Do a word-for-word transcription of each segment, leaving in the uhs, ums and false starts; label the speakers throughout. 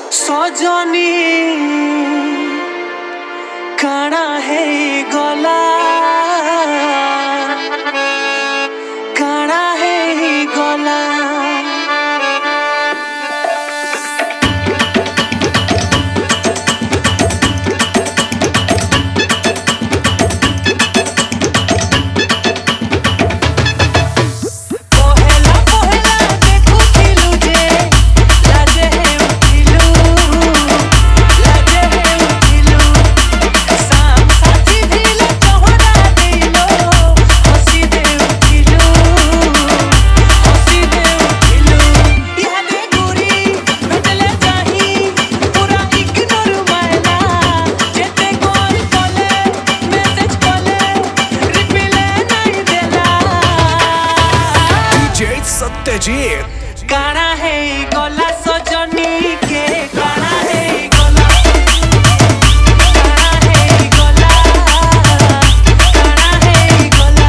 Speaker 1: सजनी काना है गला काना है गला
Speaker 2: सत्यजीत
Speaker 1: काना है गला सजनी के काना है गला काना है गला काना है गला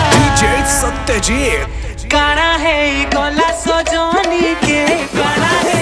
Speaker 2: सत्यजीत
Speaker 1: काना है गला सजनी के काना है